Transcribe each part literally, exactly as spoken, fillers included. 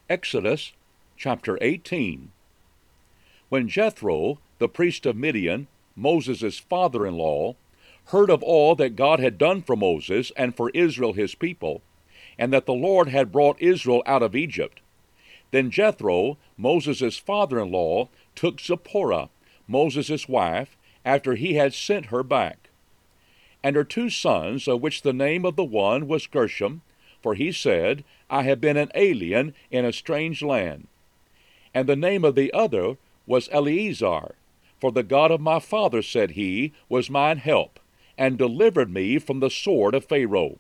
Exodus chapter eighteen. When Jethro, the priest of Midian, Moses' father-in-law, heard of all that God had done for Moses and for Israel his people, and that the Lord had brought Israel out of Egypt, then Jethro, Moses' father-in-law, took Zipporah, Moses' wife, after he had sent her back, and her two sons, of which the name of the one was Gershom, for he said, I have been an alien in a strange land. And the name of the other was Eleazar, for the God of my father, said he, was mine help, and delivered me from the sword of Pharaoh.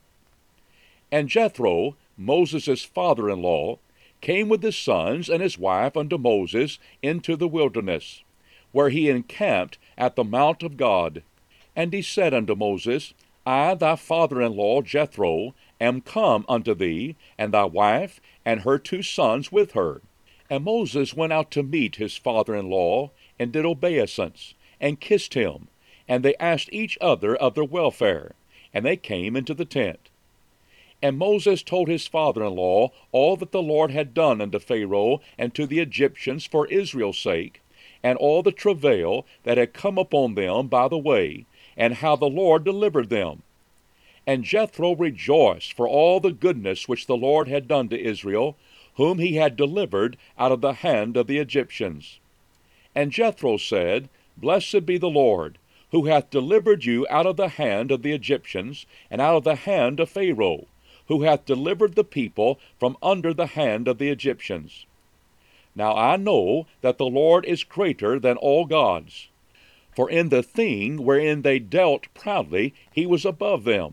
And Jethro, Moses' father-in-law, came with his sons and his wife unto Moses into the wilderness, where he encamped at the mount of God. And he said unto Moses, I, thy father-in-law Jethro, am come unto thee, and thy wife, and her two sons with her. And Moses went out to meet his father-in-law, and did obeisance, and kissed him, and they asked each other of their welfare, and they came into the tent. And Moses told his father-in-law all that the Lord had done unto Pharaoh and to the Egyptians for Israel's sake, and all the travail that had come upon them by the way, and how the Lord delivered them. And Jethro rejoiced for all the goodness which the Lord had done to Israel, whom he had delivered out of the hand of the Egyptians. And Jethro said, Blessed be the Lord, who hath delivered you out of the hand of the Egyptians, and out of the hand of Pharaoh, who hath delivered the people from under the hand of the Egyptians. Now I know that the Lord is greater than all gods. For in the thing wherein they dealt proudly, he was above them.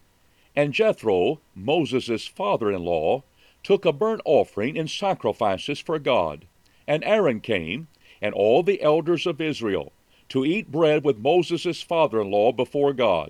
And Jethro, Moses' father-in-law, took a burnt offering and sacrifices for God. And Aaron came, and all the elders of Israel, to eat bread with Moses' father-in-law before God.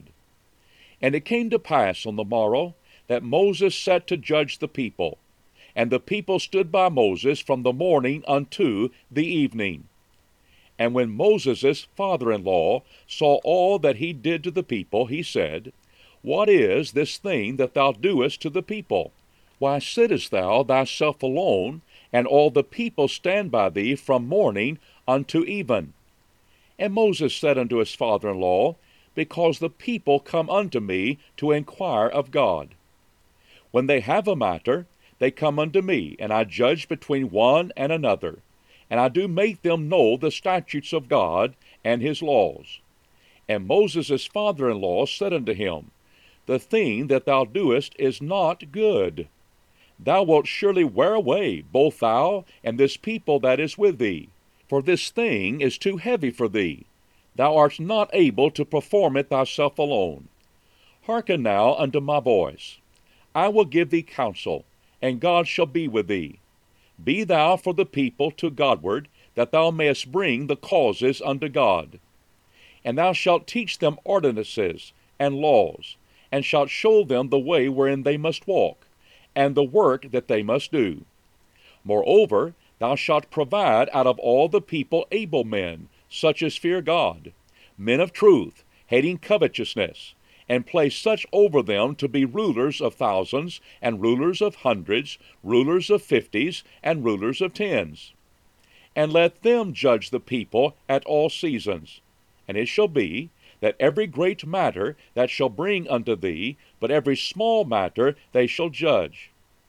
And it came to pass on the morrow, that Moses sat to judge the people. And the people stood by Moses from the morning unto the evening. And when Moses' father-in-law saw all that he did to the people, he said, What is this thing that thou doest to the people? Why sittest thou thyself alone, and all the people stand by thee from morning unto even? And Moses said unto his father-in-law, Because the people come unto me to inquire of God. When they have a matter, they come unto me, and I judge between one and another, and I do make them know the statutes of God and his laws. And Moses' father-in-law said unto him, The thing that thou doest is not good. Thou wilt surely wear away both thou and this people that is with thee, for this thing is too heavy for thee. Thou art not able to perform it thyself alone. Hearken now unto my voice. I will give thee counsel, and God shall be with thee. Be thou for the people to Godward, that thou mayest bring the causes unto God. And thou shalt teach them ordinances and laws, and shalt show them the way wherein they must walk, and the work that they must do. Moreover, thou shalt provide out of all the people able men, such as fear God, men of truth, hating covetousness, and place such over them to be rulers of thousands, and rulers of hundreds, rulers of fifties, and rulers of tens. And let them judge the people at all seasons. And it shall be, that every great matter that shall bring unto thee, but every small matter they shall judge.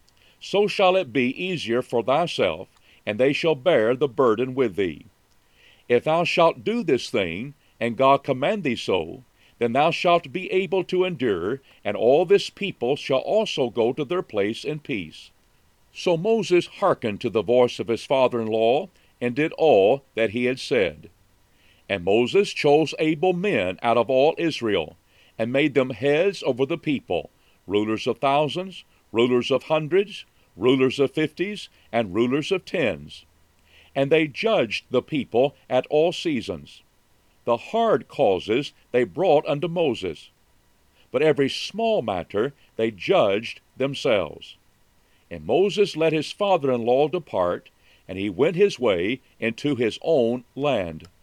So shall it be easier for thyself, and they shall bear the burden with thee. If thou shalt do this thing, and God command thee so, then thou shalt be able to endure, and all this people shall also go to their place in peace. So Moses hearkened to the voice of his father-in-law, and did all that he had said. And Moses chose able men out of all Israel, and made them heads over the people, rulers of thousands, rulers of hundreds, rulers of fifties, and rulers of tens. And they judged the people at all seasons. The hard causes they brought unto Moses, but every small matter they judged themselves. And Moses let his father-in-law depart, and he went his way into his own land.